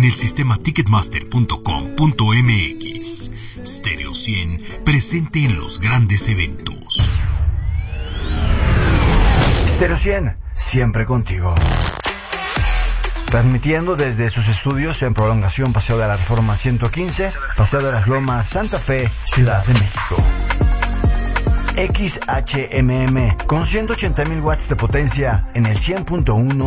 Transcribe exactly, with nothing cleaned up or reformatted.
el sistema ticketmaster punto com punto m x. Stereo cien, presente en los grandes eventos. Stereo cien, siempre contigo. Transmitiendo desde sus estudios en Prolongación Paseo de la Reforma ciento quince, Paseo de las Lomas, Santa Fe, Ciudad de México. X H M M con ciento ochenta mil watts de potencia en el cien punto uno